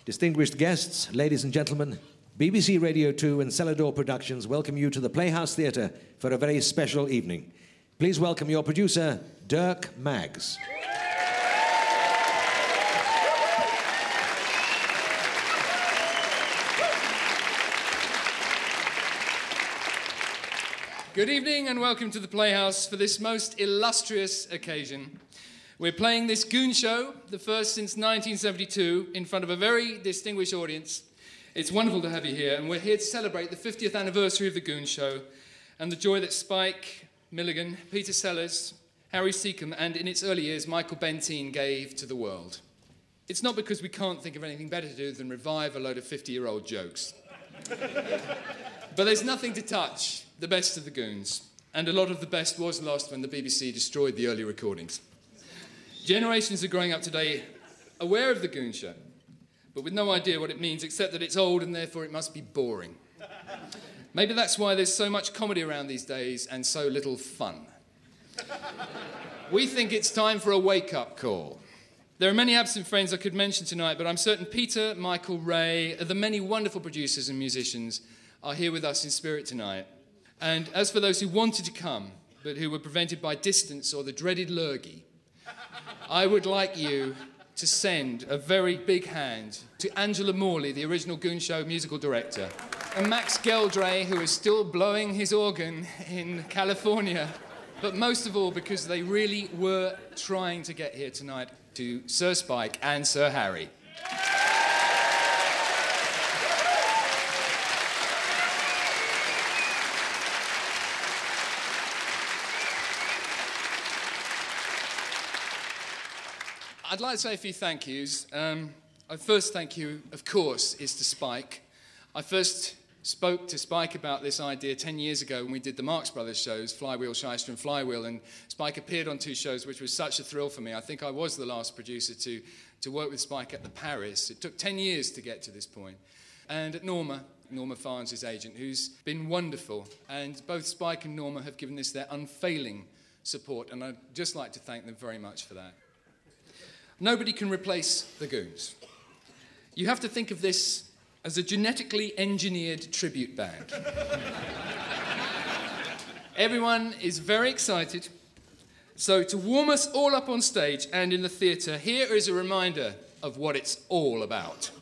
Distinguished guests, ladies and gentlemen, BBC Radio 2 and Celador Productions welcome you to the Playhouse Theatre for a very special evening. Please welcome your producer, Dirk Maggs. Good evening and welcome to the Playhouse for this most illustrious occasion. We're playing this Goon Show, the first since 1972, in front of a very distinguished audience. It's wonderful to have you here, and we're here to celebrate the 50th anniversary of the Goon Show and the joy that Spike Milligan, Peter Sellers, Harry Seacombe, and in its early years, Michael Bentine gave to the world. It's not because we can't think of anything better to do than revive a load of 50-year-old jokes. But there's nothing to touch the best of the Goons, and a lot of the best was lost when the BBC destroyed the early recordings. Generations are growing up today aware of the Goon Show, but with no idea what it means except that it's old and therefore it must be boring. Maybe that's why there's so much comedy around these days and so little fun. We think it's time for a wake-up call. There are many absent friends I could mention tonight, but I'm certain Peter, Michael, Ray, the many wonderful producers and musicians are here with us in spirit tonight. And as for those who wanted to come, but who were prevented by distance or the dreaded lurgy, I would like you to send a very big hand to Angela Morley, the original Goon Show musical director, and Max Geldray, who is still blowing his organ in California, but most of all because they really were trying to get here tonight, to Sir Spike and Sir Harry. I'd like to say a few thank yous. Our first thank you, of course, is to Spike. I first spoke to Spike about this idea 10 years ago when we did the Marx Brothers shows, Flywheel, Shyster and Flywheel, and Spike appeared on 2 shows, which was such a thrill for me. I think I was the last producer to work with Spike at the Paris. It took 10 years to get to this point. And at Norma Farnes, his agent, who's been wonderful. And both Spike and Norma have given this their unfailing support, and I'd just like to thank them very much for that. Nobody can replace the Goons. You have to think of this as a genetically engineered tribute band. Everyone is very excited. So to warm us all up on stage and in the theatre, here is a reminder of what it's all about.